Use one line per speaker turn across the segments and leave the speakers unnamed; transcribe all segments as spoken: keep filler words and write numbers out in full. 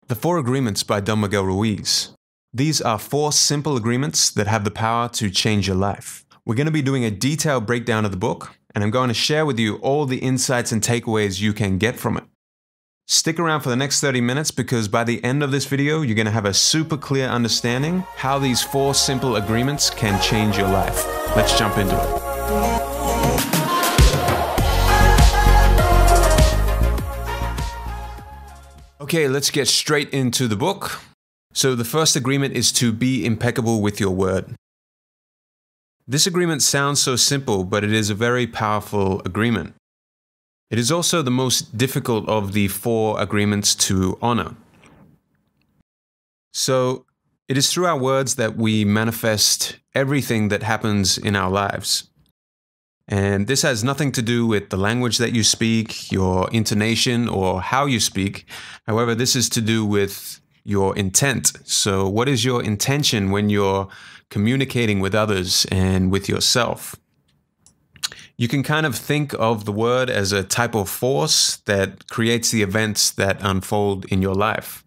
The Four Agreements by Don Miguel Ruiz. These are four simple agreements that have the power to change your life. We're going to be doing a detailed breakdown of the book, and I'm going to share with you all the insights and takeaways you can get from it. Stick around for the next thirty minutes because by the end of this video, you're going to have a super clear understanding how these four simple agreements can change your life. Let's jump into it. Okay, let's get straight into the book. So the first agreement is to be impeccable with your word. This agreement sounds so simple, but it is a very powerful agreement. It is also the most difficult of the four agreements to honor. So it is through our words that we manifest everything that happens in our lives. And this has nothing to do with the language that you speak, your intonation, or how you speak. However, this is to do with your intent. So what is your intention when you're communicating with others and with yourself? You can kind of think of the word as a type of force that creates the events that unfold in your life.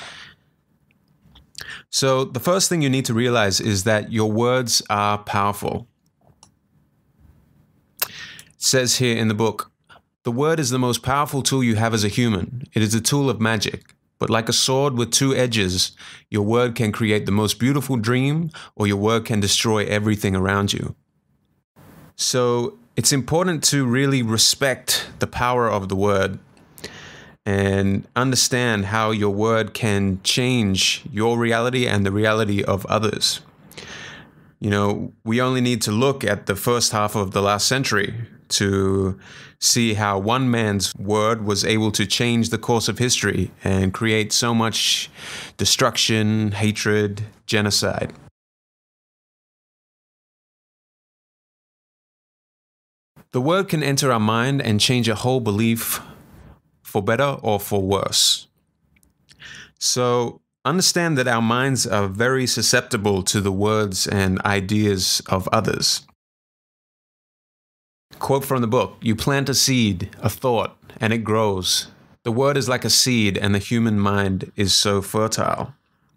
So the first thing you need to realize is that your words are powerful. It says here in the book, the word is the most powerful tool you have as a human. It is a tool of magic. But like a sword with two edges, your word can create the most beautiful dream, or your word can destroy everything around you. So it's important to really respect the power of the word and understand how your word can change your reality and the reality of others. You know, we only need to look at the first half of the last century to see how one man's word was able to change the course of history and create so much destruction, hatred, genocide. The word can enter our mind and change a whole belief for better or for worse. So understand that our minds are very susceptible to the words and ideas of others. Quote from the book, "You plant a seed, a thought, and it grows. The word is like a seed, and the human mind is so fertile."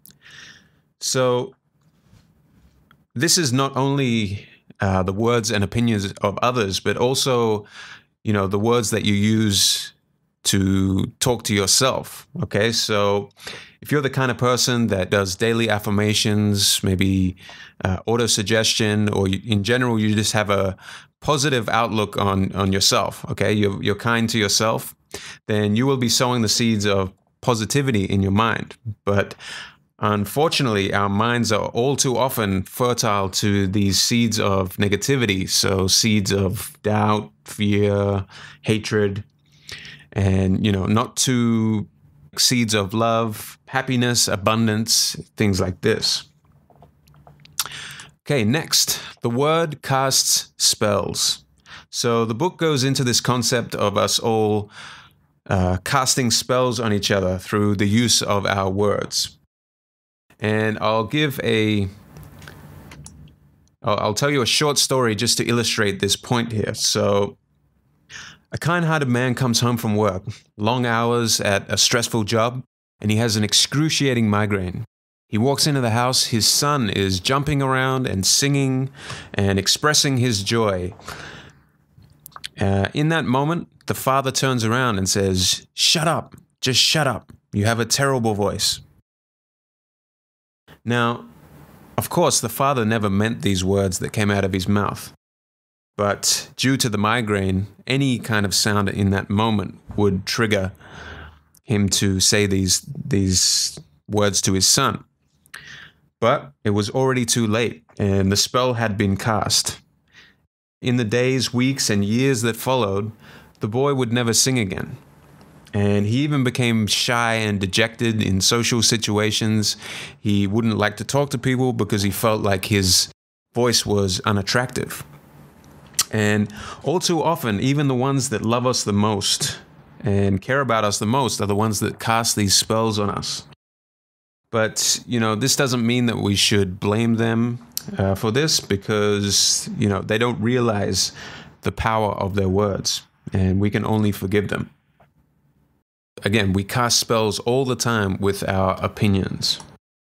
So this is not only uh, the words and opinions of others, but also, you know, the words that you use to talk to yourself. Okay, so if you're the kind of person that does daily affirmations, maybe uh, auto-suggestion, or you, in general, you just have a positive outlook on, on yourself, okay, you're, you're kind to yourself, then you will be sowing the seeds of positivity in your mind. But unfortunately, our minds are all too often fertile to these seeds of negativity, so seeds of doubt, fear, hatred, and, you know, not to seeds of love, happiness, abundance, things like this. Okay, next, the word casts spells. So the book goes into this concept of us all uh, casting spells on each other through the use of our words. And I'll give a, I'll, I'll tell you a short story just to illustrate this point here. So a kind-hearted man comes home from work, long hours at a stressful job, and he has an excruciating migraine. He walks into the house, his son is jumping around and singing and expressing his joy. Uh, in that moment, the father turns around and says, "Shut up, just shut up. You have a terrible voice." Now, of course, the father never meant these words that came out of his mouth. But due to the migraine, any kind of sound in that moment would trigger him to say these, these words to his son. But it was already too late, and the spell had been cast. In the days, weeks, and years that followed, the boy would never sing again. And he even became shy and dejected in social situations. He wouldn't like to talk to people because he felt like his voice was unattractive. And all too often, even the ones that love us the most and care about us the most are the ones that cast these spells on us. But, you know, this doesn't mean that we should blame them uh, for this because, you know, they don't realize the power of their words, and we can only forgive them. again, we cast spells all the time with our opinions.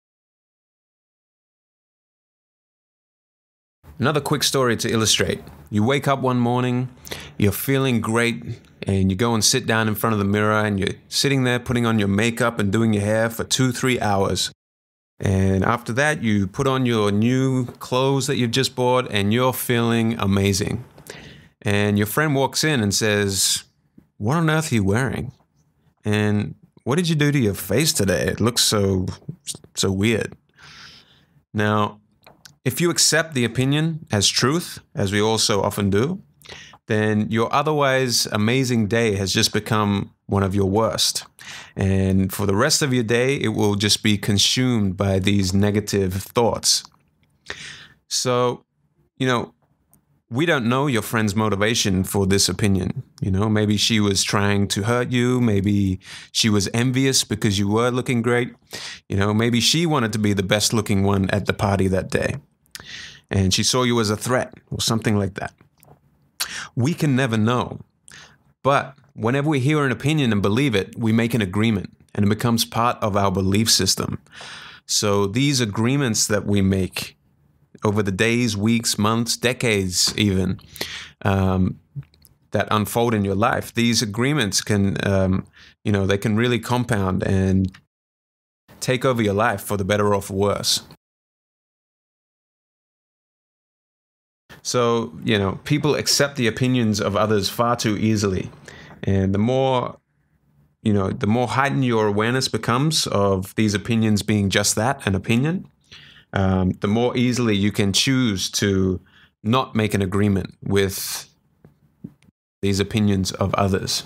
Another quick story to illustrate. You wake up one morning, you're feeling great, and you go and sit down in front of the mirror, and you're sitting there putting on your makeup and doing your hair for two, three hours. And after that, you put on your new clothes that you've just bought, and you're feeling amazing. And your friend walks in and says, "What on earth are you wearing? And what did you do to your face today? It looks so, so weird." Now, if you accept the opinion as truth, as we all so often do, then your otherwise amazing day has just become one of your worst. And for the rest of your day, it will just be consumed by these negative thoughts. So, you know, we don't know your friend's motivation for this opinion. You know, maybe she was trying to hurt you. Maybe she was envious because you were looking great. You know, maybe she wanted to be the best looking one at the party that day, and she saw you as a threat or something like that. We can never know. But whenever we hear an opinion and believe it, we make an agreement, and it becomes part of our belief system. So these agreements that we make over the days, weeks, months, decades even, um, that unfold in your life, these agreements can, um, you know, they can really compound and take over your life for the better or for worse. So, you know, people accept the opinions of others far too easily. And the more, you know, the more heightened your awareness becomes of these opinions being just that, an opinion, um, the more easily you can choose to not make an agreement with these opinions of others.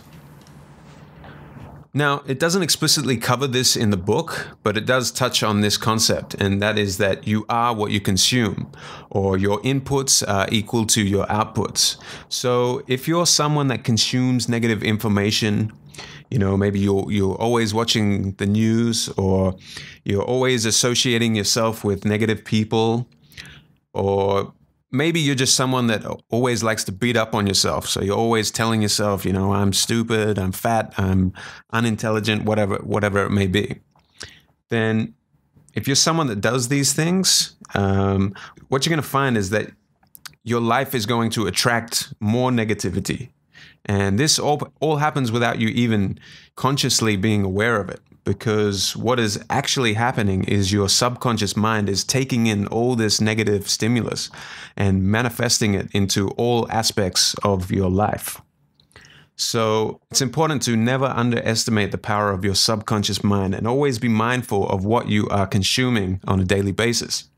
Now, it doesn't explicitly cover this in the book, but it does touch on this concept, and that is that you are what you consume, or your inputs are equal to your outputs. So if you're someone that consumes negative information, you know, maybe you're, you're always watching the news, or you're always associating yourself with negative people, or maybe you're just someone that always likes to beat up on yourself. So you're always telling yourself, you know, I'm stupid, I'm fat, I'm unintelligent, whatever, whatever it may be. Then if you're someone that does these things, um, what you're going to find is that your life is going to attract more negativity. And this all, all happens without you even consciously being aware of it. Because what is actually happening is your subconscious mind is taking in all this negative stimulus and manifesting it into all aspects of your life. So it's important to never underestimate the power of your subconscious mind, and always be mindful of what you are consuming on a daily basis.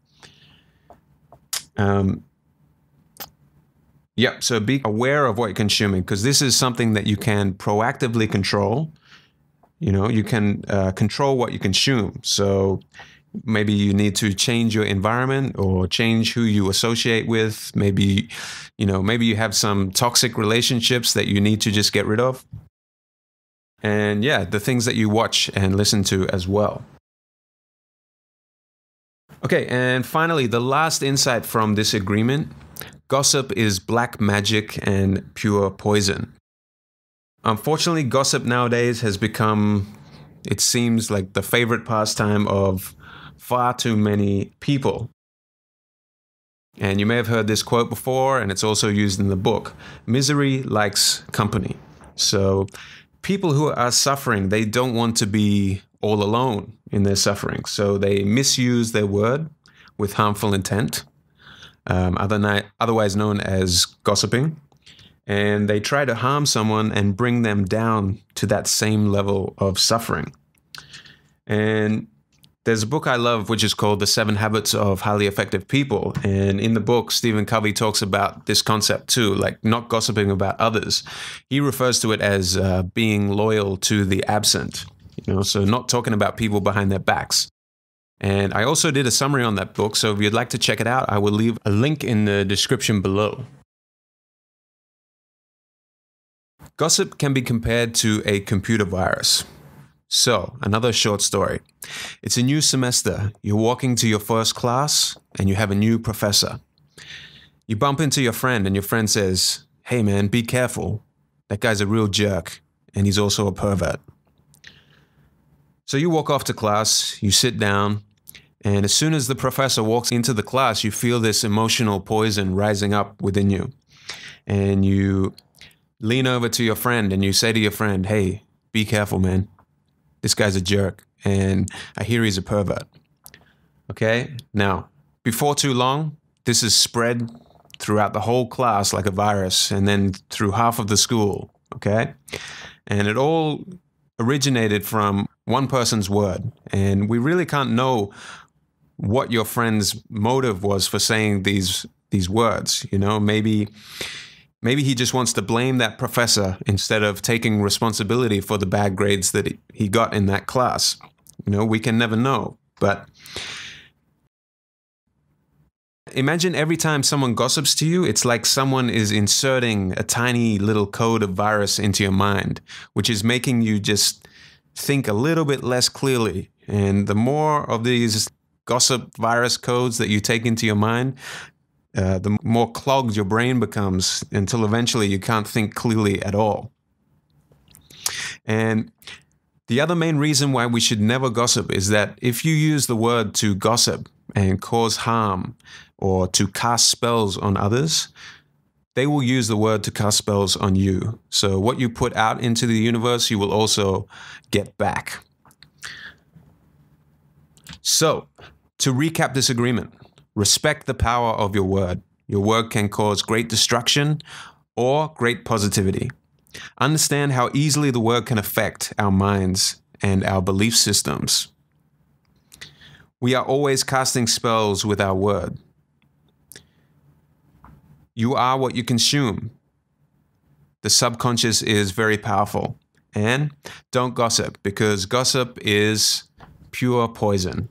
Um, yeah, so be aware of what you're consuming, because this is something that you can proactively control. You know, you can uh, control what you consume. So maybe you need to change your environment, or change who you associate with. Maybe, you know, maybe you have some toxic relationships that you need to just get rid of. And yeah, the things that you watch and listen to as well. Okay, and finally, the last insight from this agreement: gossip is black magic and pure poison. Unfortunately, gossip nowadays has become, it seems like, the favorite pastime of far too many people. And you may have heard this quote before, and it's also used in the book: misery likes company. So people who are suffering, they don't want to be all alone in their suffering. So they misuse their word with harmful intent, um, other otherwise known as gossiping. And they try to harm someone and bring them down to that same level of suffering. And there's a book I love which is called The Seven Habits of Highly Effective People. And in the book, Stephen Covey talks about this concept too, like not gossiping about others. He refers to it as uh, being loyal to the absent, you know, so not talking about people behind their backs. And I also did a summary on that book, so if you'd like to check it out, I will leave a link in the description below. Gossip can be compared to a computer virus. So, another short story. It's a new semester. You're walking to your first class, and you have a new professor. You bump into your friend, and your friend says, "Hey man, be careful. That guy's a real jerk, and he's also a pervert." So you walk off to class, you sit down, and as soon as the professor walks into the class, you feel this emotional poison rising up within you. And you lean over to your friend and you say to your friend, "Hey, be careful, man. This guy's a jerk, and I hear he's a pervert." Okay? Now, before too long, this is spread throughout the whole class like a virus, and then through half of the school. Okay? And it all originated from one person's word. And we really can't know what your friend's motive was for saying these these words. You know, maybe maybe he just wants to blame that professor instead of taking responsibility for the bad grades that he got in that class. You know, we can never know. But imagine every time someone gossips to you, it's like someone is inserting a tiny little code of virus into your mind, which is making you just think a little bit less clearly. And the more of these gossip virus codes that you take into your mind, uh, the more clogged your brain becomes, until eventually you can't think clearly at all. And the other main reason why we should never gossip is that if you use the word to gossip and cause harm or to cast spells on others, they will use the word to cast spells on you. So what you put out into the universe, you will also get back. So, to recap this agreement, respect the power of your word. Your word can cause great destruction or great positivity. Understand how easily the word can affect our minds and our belief systems. We are always casting spells with our word. You are what you consume. The subconscious is very powerful. And don't gossip, because gossip is pure poison.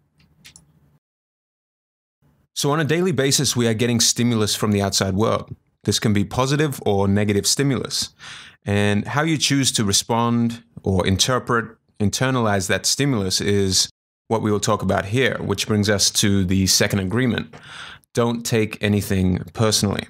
So on a daily basis, we are getting stimulus from the outside world. This can be positive or negative stimulus. And how you choose to respond or interpret, internalize that stimulus is what we will talk about here, which brings us to the second agreement. Don't take anything personally.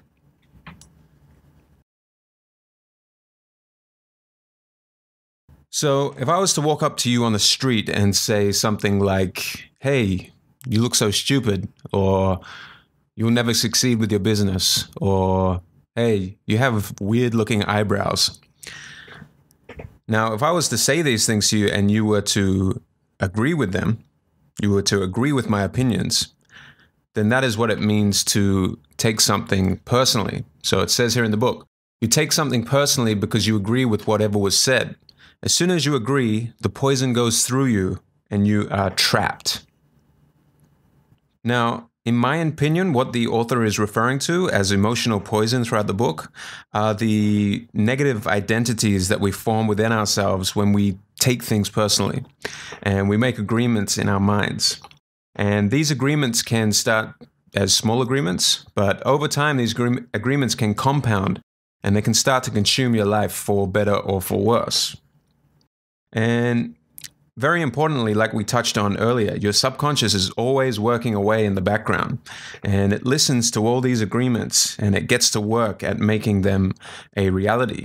So if I was to walk up to you on the street and say something like, "Hey, you look so stupid," or "You'll never succeed with your business," or "Hey, you have weird looking eyebrows." Now, if I was to say these things to you and you were to agree with them, you were to agree with my opinions, then that is what it means to take something personally. So it says here in the book, you take something personally because you agree with whatever was said. As soon as you agree, the poison goes through you and you are trapped. Now, in my opinion, what the author is referring to as emotional poison throughout the book are the negative identities that we form within ourselves when we take things personally and we make agreements in our minds. And these agreements can start as small agreements, but over time, these agree- agreements can compound and they can start to consume your life for better or for worse. And very importantly, like we touched on earlier, your subconscious is always working away in the background, and it listens to all these agreements and it gets to work at making them a reality.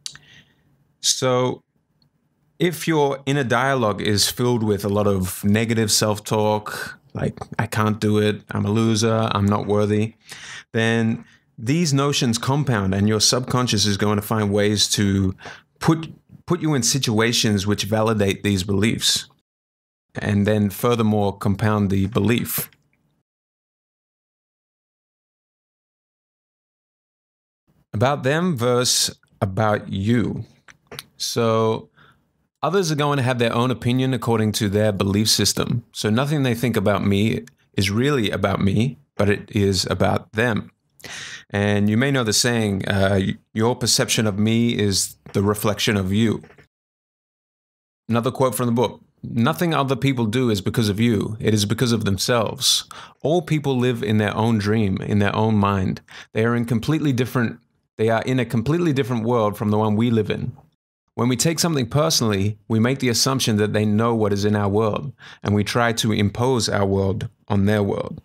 So if your inner dialogue is filled with a lot of negative self-talk, like "I can't do it, I'm a loser, I'm not worthy," then these notions compound and your subconscious is going to find ways to put put you in situations which validate these beliefs, and then furthermore compound the belief. About them versus about you. So others are going to have their own opinion according to their belief system. So nothing they think about me is really about me, but it is about them. And you may know the saying, uh, your perception of me is the reflection of you. Another quote from the book, "Nothing other people do is because of you. It is because of themselves. All people live in their own dream, in their own mind. They are in completely different, they are in a completely different world from the one we live in. When we take something personally, we make the assumption that they know what is in our world, and we try to impose our world on their world."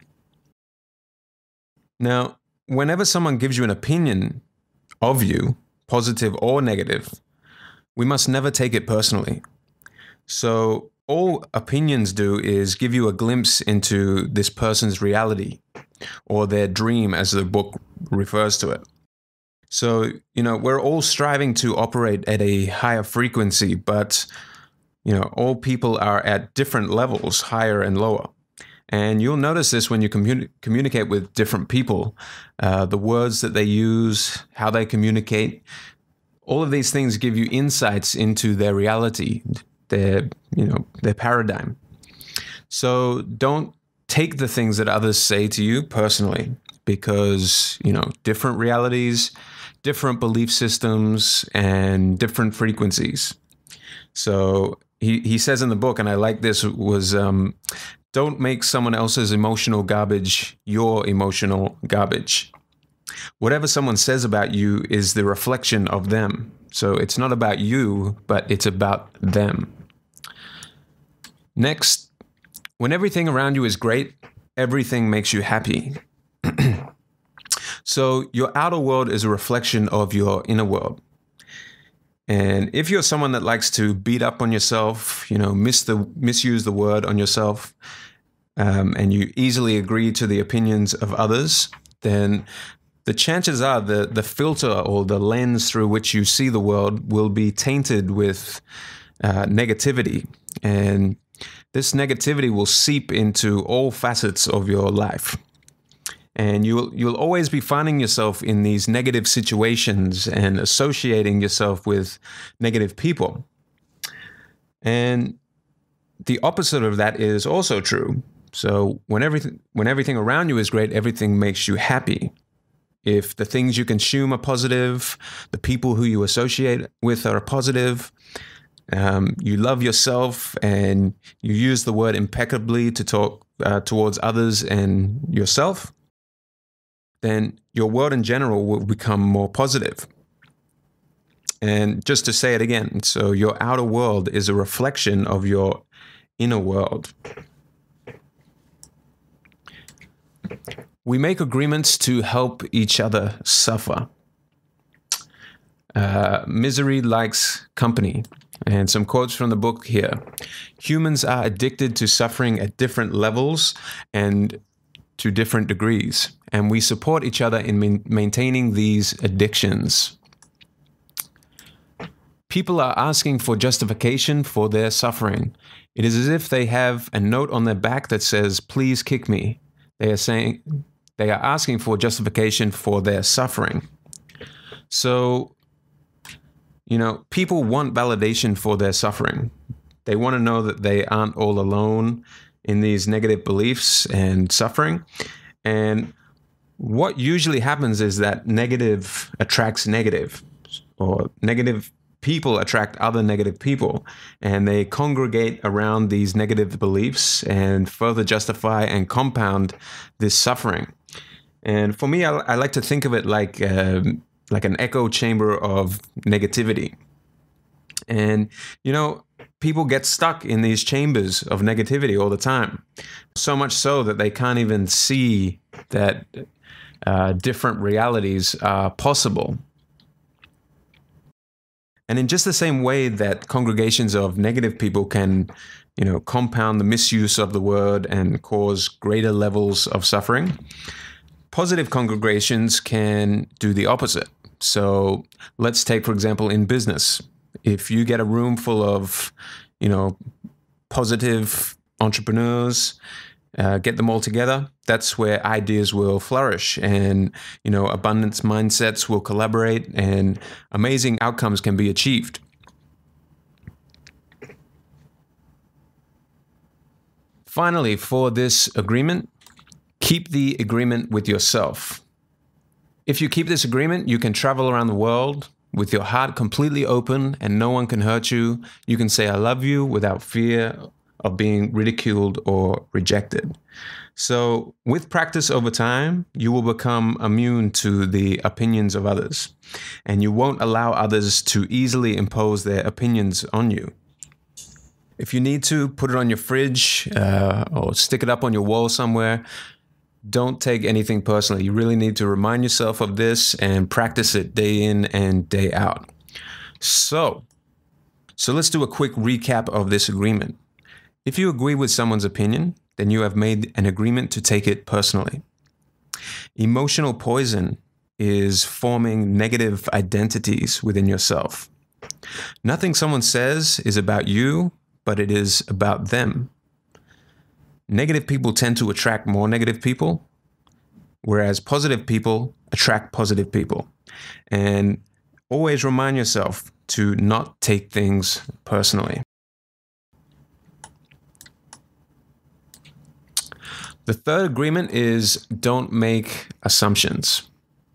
Now, whenever someone gives you an opinion of you, positive or negative, we must never take it personally. So all opinions do is give you a glimpse into this person's reality, or their dream, as the book refers to it. So, you know, we're all striving to operate at a higher frequency, but, you know, all people are at different levels, higher and lower. And you'll notice this when you communi- communicate with different people, uh, the words that they use, how they communicate. All of these things give you insights into their reality, their, you know, their paradigm. So don't take the things that others say to you personally, because, you know, different realities, different belief systems, and different frequencies. So he, he says in the book, and I like this, was um, don't make someone else's emotional garbage your emotional garbage. Whatever someone says about you is the reflection of them. So it's not about you, but it's about them. Next, when everything around you is great, everything makes you happy. So your outer world is a reflection of your inner world. And if you're someone that likes to beat up on yourself, you know, miss the, misuse the word on yourself, um, and you easily agree to the opinions of others, then the chances are the, the filter or the lens through which you see the world will be tainted with uh, negativity. And this negativity will seep into all facets of your life. And you'll you'll always be finding yourself in these negative situations and associating yourself with negative people. And the opposite of that is also true. So when everything when everything around you is great, everything makes you happy. If the things you consume are positive, the people who you associate with are positive, um, you love yourself, and you use the word impeccably to talk uh, towards others and yourself, then your world in general will become more positive. And just to say it again, so your outer world is a reflection of your inner world. We make agreements to help each other suffer. Uh, misery likes company. And some quotes from the book here. Humans are addicted to suffering at different levels and to different degrees, and we support each other in main- maintaining these addictions. People are asking for justification for their suffering. It is as if they have a note on their back that says, "Please kick me." They are saying, they are asking for justification for their suffering. So, you know, people want validation for their suffering. They want to know that they aren't all alone in these negative beliefs and suffering. And what usually happens is that negative attracts negative, or negative people attract other negative people, and they congregate around these negative beliefs and further justify and compound this suffering. And for me, I, I like to think of it like um, like an echo chamber of negativity. And, you know, people get stuck in these chambers of negativity all the time. So much so that they can't even see that uh, different realities are possible. And in just the same way that congregations of negative people can, you know, compound the misuse of the word and cause greater levels of suffering, positive congregations can do the opposite. So let's take, for example, in business. If you get a room full of, you know, positive entrepreneurs, uh, get them all together, that's where ideas will flourish, and, you know, abundance mindsets will collaborate, and amazing outcomes can be achieved. Finally, for this agreement, keep the agreement with yourself. If you keep this agreement, you can travel around the world with your heart completely open and no one can hurt you. You can say, "I love you," without fear of being ridiculed or rejected. So with practice over time, you will become immune to the opinions of others, and you won't allow others to easily impose their opinions on you. If you need to, put it on your fridge uh, or stick it up on your wall somewhere. Don't take anything personally. You really need to remind yourself of this and practice it day in and day out. So, so let's do a quick recap of this agreement. If you agree with someone's opinion, then you have made an agreement to take it personally. Emotional poison is forming negative identities within yourself. Nothing someone says is about you, but it is about them. Negative people tend to attract more negative people, whereas positive people attract positive people. And always remind yourself to not take things personally. The third agreement is don't make assumptions.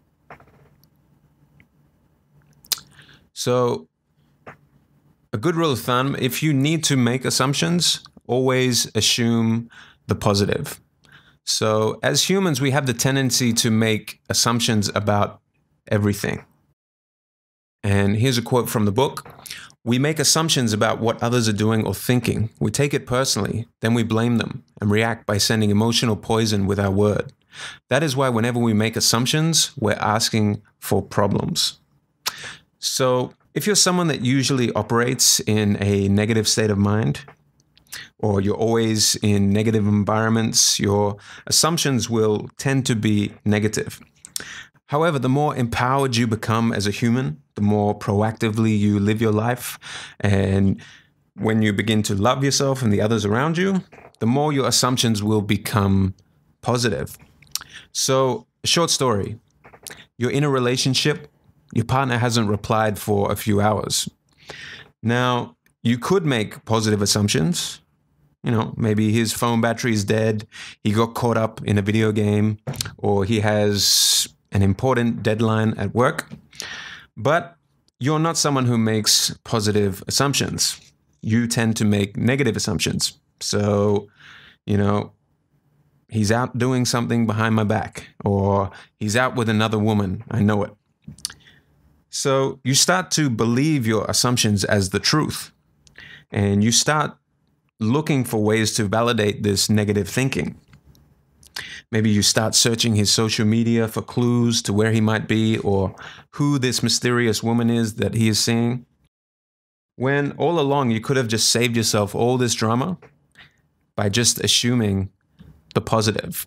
So, a good rule of thumb, if you need to make assumptions, always assume the positive. So, as humans, we have the tendency to make assumptions about everything. And here's a quote from the book. We make assumptions about what others are doing or thinking. We take it personally, then we blame them and react by sending emotional poison with our word. That is why whenever we make assumptions, we're asking for problems. So if you're someone that usually operates in a negative state of mind, or you're always in negative environments, your assumptions will tend to be negative. However, the more empowered you become as a human, the more proactively you live your life, and when you begin to love yourself and the others around you, the more your assumptions will become positive. So, a short story. You're in a relationship, your partner hasn't replied for a few hours. Now, you could make positive assumptions. You know, maybe his phone battery is dead, he got caught up in a video game, or he has an important deadline at work. But you're not someone who makes positive assumptions. You tend to make negative assumptions. So, you know, he's out doing something behind my back, or he's out with another woman. I know it. So you start to believe your assumptions as the truth, and you start looking for ways to validate this negative thinking. Maybe you start searching his social media for clues to where he might be or who this mysterious woman is that he is seeing. When all along you could have just saved yourself all this drama by just assuming the positive.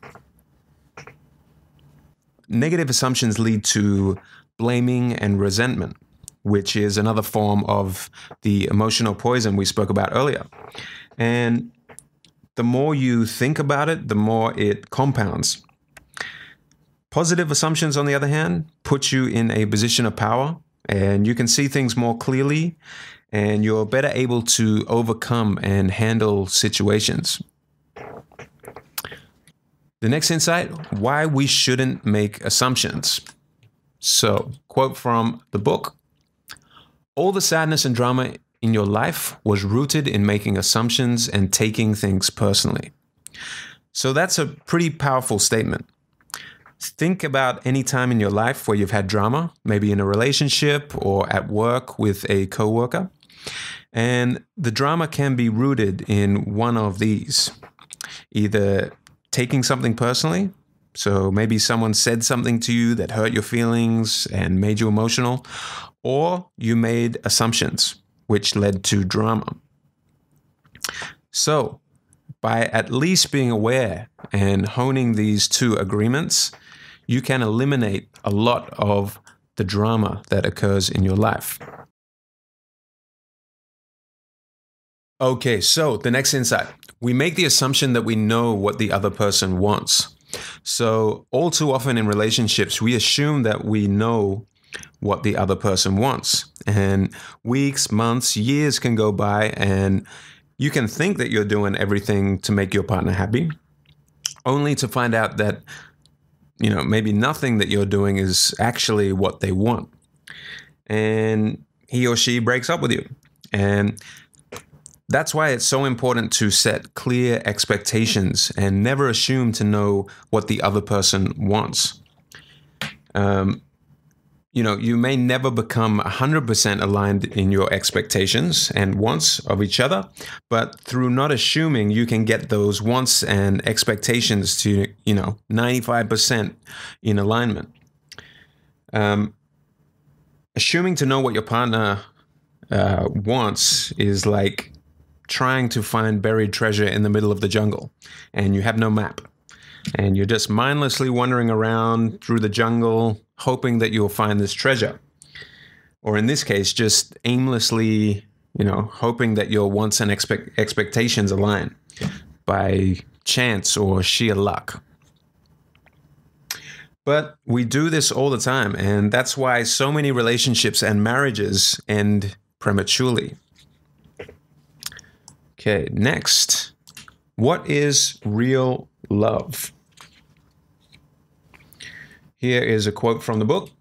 Negative assumptions lead to blaming and resentment, which is another form of the emotional poison we spoke about earlier. And the more you think about it, the more it compounds. Positive assumptions, on the other hand, put you in a position of power, and you can see things more clearly, and you're better able to overcome and handle situations. The next insight, why we shouldn't make assumptions. So, quote from the book, all the sadness and drama in your life was rooted in making assumptions and taking things personally. So that's a pretty powerful statement. Think about any time in your life where you've had drama, maybe in a relationship or at work with a coworker. And the drama can be rooted in one of these. Either taking something personally, so maybe someone said something to you that hurt your feelings and made you emotional, or you made assumptions, which led to drama. So, by at least being aware and honing these two agreements, you can eliminate a lot of the drama that occurs in your life. Okay, so the next insight. We make the assumption that we know what the other person wants. So, all too often in relationships, we assume that we know what the other person wants. And weeks, months, years can go by, and you can think that you're doing everything to make your partner happy, only to find out that, you know, maybe nothing that you're doing is actually what they want. And he or she breaks up with you. And that's why it's so important to set clear expectations and never assume to know what the other person wants. Um, You know, you may never become one hundred percent aligned in your expectations and wants of each other, but through not assuming, you can get those wants and expectations to, you know, ninety-five percent in alignment. Um, assuming to know what your partner uh, wants is like trying to find buried treasure in the middle of the jungle and you have no map. And you're just mindlessly wandering around through the jungle, hoping that you'll find this treasure. Or in this case, just aimlessly, you know, hoping that your wants and expect- expectations align by chance or sheer luck. But we do this all the time, and that's why so many relationships and marriages end prematurely. Okay, next. What is real love? Here is a quote from the book.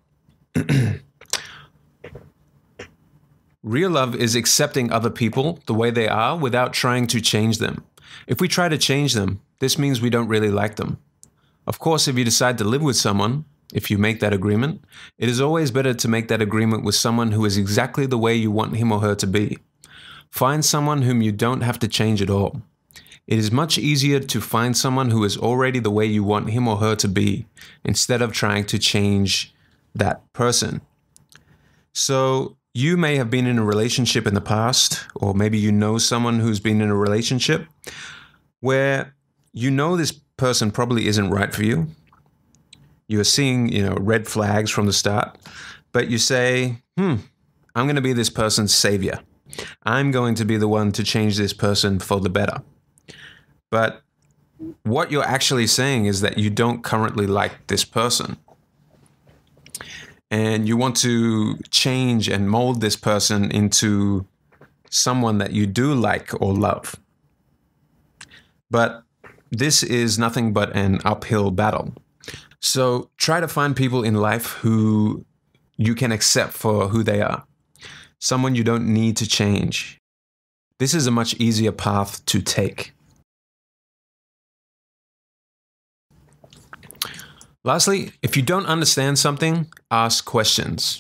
Real love is accepting other people the way they are without trying to change them. If we try to change them, this means we don't really like them. Of course, if you decide to live with someone, if you make that agreement, it is always better to make that agreement with someone who is exactly the way you want him or her to be. Find someone whom you don't have to change at all. It is much easier to find someone who is already the way you want him or her to be, instead of trying to change that person. So you may have been in a relationship in the past, or maybe you know someone who's been in a relationship where you know this person probably isn't right for you. You're seeing, you know, red flags from the start, but you say, hmm, I'm going to be this person's savior. I'm going to be the one to change this person for the better. But what you're actually saying is that you don't currently like this person. And you want to change and mold this person into someone that you do like or love. But this is nothing but an uphill battle. So try to find people in life who you can accept for who they are. Someone you don't need to change. This is a much easier path to take. Lastly, if you don't understand something, ask questions.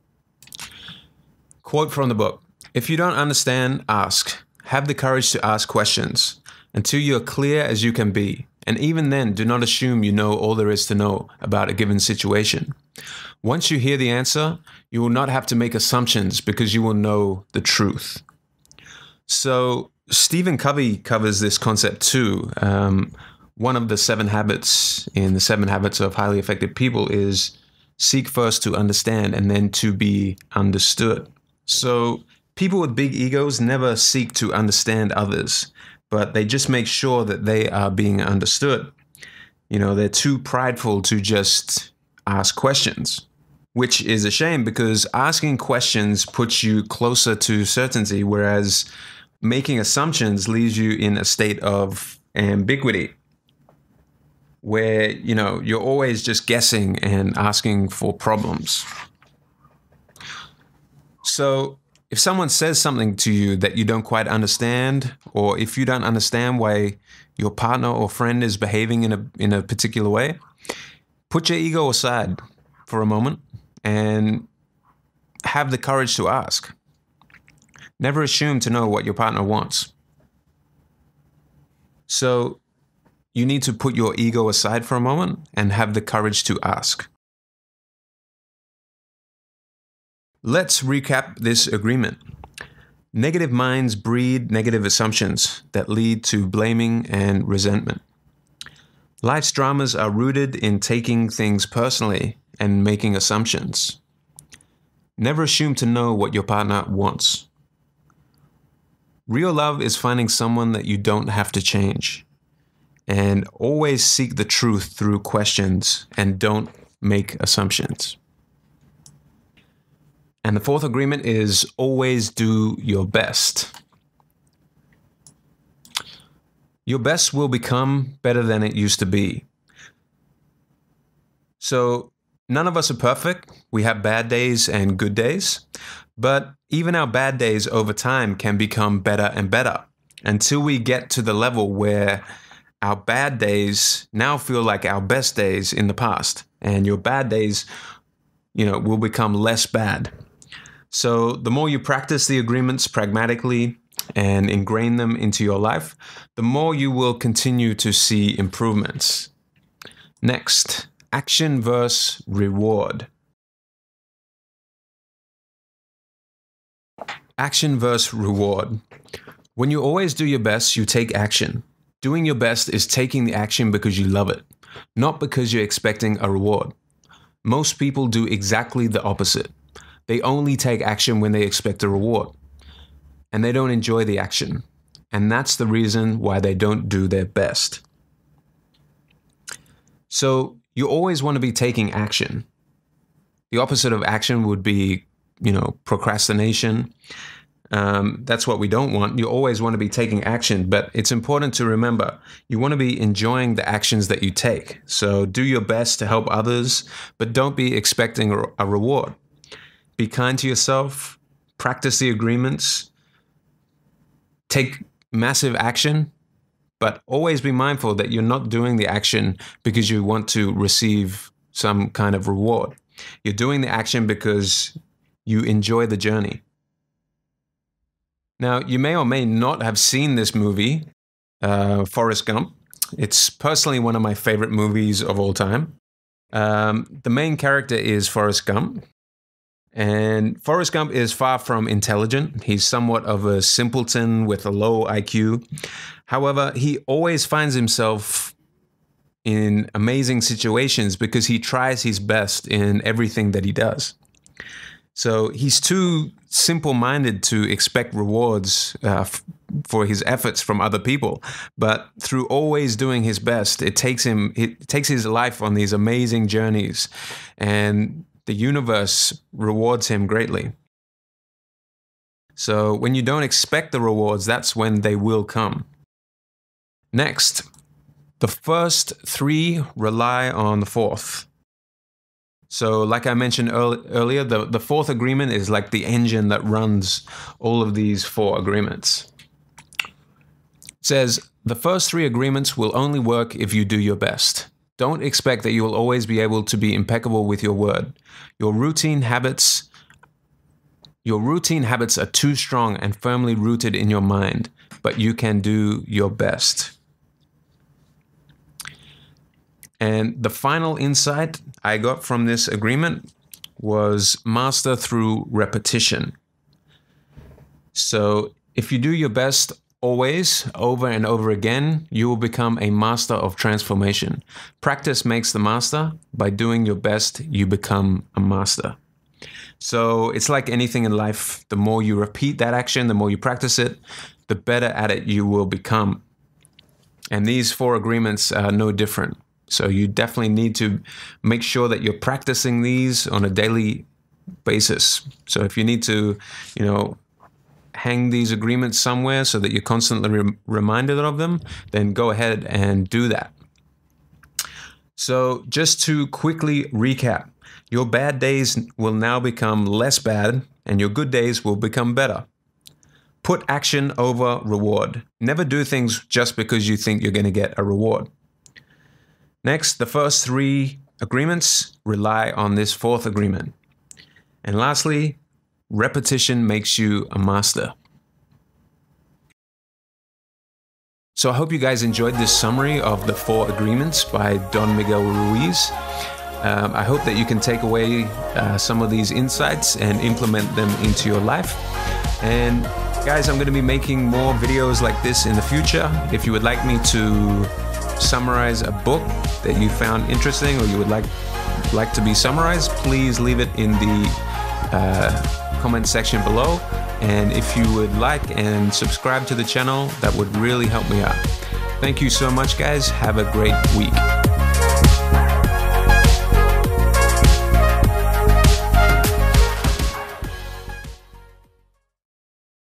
Quote from the book: if you don't understand, ask. Have the courage to ask questions until you're clear as you can be. And even then, do not assume you know all there is to know about a given situation. Once you hear the answer, you will not have to make assumptions because you will know the truth. So Stephen Covey covers this concept too. Um, One of the seven habits in the seven habits of highly effective people is seek first to understand and then to be understood. So people with big egos never seek to understand others, but they just make sure that they are being understood. You know, they're too prideful to just ask questions, which is a shame because asking questions puts you closer to certainty, whereas making assumptions leaves you in a state of ambiguity, where, you know, you're always just guessing and asking for problems. So if someone says something to you that you don't quite understand, or if you don't understand why your partner or friend is behaving in a in a particular way, put your ego aside for a moment and have the courage to ask. Never assume to know what your partner wants. So you need to put your ego aside for a moment and have the courage to ask. Let's recap this agreement. Negative minds breed negative assumptions that lead to blaming and resentment. Life's dramas are rooted in taking things personally and making assumptions. Never assume to know what your partner wants. Real love is finding someone that you don't have to change. And always seek the truth through questions and don't make assumptions. And the fourth agreement is always do your best. Your best will become better than it used to be. So none of us are perfect. We have bad days and good days. But even our bad days over time can become better and better until we get to the level where our bad days now feel like our best days in the past, and your bad days, you know, will become less bad. So the more you practice the agreements pragmatically and ingrain them into your life, the more you will continue to see improvements. Next, action versus reward. Action versus reward. When you always do your best, you take action. Doing your best is taking the action because you love it, not because you're expecting a reward. Most people do exactly the opposite. They only take action when they expect a reward, and they don't enjoy the action. And that's the reason why they don't do their best. So you always want to be taking action. The opposite of action would be, you know, procrastination. Um, that's what we don't want. You always want to be taking action, but it's important to remember you want to be enjoying the actions that you take. So do your best to help others, but don't be expecting a reward. Be kind to yourself, practice the agreements, take massive action, but always be mindful that you're not doing the action because you want to receive some kind of reward. You're doing the action because you enjoy the journey. Now, you may or may not have seen this movie, uh, Forrest Gump. It's personally one of my favorite movies of all time. Um, the main character is Forrest Gump. And Forrest Gump is far from intelligent. He's somewhat of a simpleton with a low I Q. However, he always finds himself in amazing situations because he tries his best in everything that he does. So he's too simple-minded to expect rewards uh, f- for his efforts from other people. But through always doing his best, it takes him, it takes his life on these amazing journeys, and the universe rewards him greatly. So when you don't expect the rewards, that's when they will come. Next, the first three rely on the fourth. So like I mentioned earl- earlier, the, the fourth agreement is like the engine that runs all of these four agreements. It says, the first three agreements will only work if you do your best. Don't expect that you will always be able to be impeccable with your word. Your routine habits, your routine habits are too strong and firmly rooted in your mind, but you can do your best. And the final insight I got from this agreement was master through repetition. So if you do your best always, over and over again, you will become a master of transformation. Practice makes the master. By doing your best, you become a master. So it's like anything in life. The more you repeat that action, the more you practice it, the better at it you will become. And these four agreements are no different. So you definitely need to make sure that you're practicing these on a daily basis. So if you need to, you know, hang these agreements somewhere so that you're constantly re- reminded of them, then go ahead and do that. So just to quickly recap, your bad days will now become less bad and your good days will become better. Put action over reward. Never do things just because you think you're going to get a reward. Next, the first three agreements rely on this fourth agreement. And lastly, repetition makes you a master. So I hope you guys enjoyed this summary of the four agreements by Don Miguel Ruiz. Um, I hope that you can take away uh, some of these insights and implement them into your life. And guys, I'm going to be making more videos like this in the future. If you would like me to summarize a book that you found interesting or you would like like to be summarized, please leave it in the uh, comment section below. And if you would like and subscribe to the channel, that would really help me out. Thank you so much, guys. Have a great week.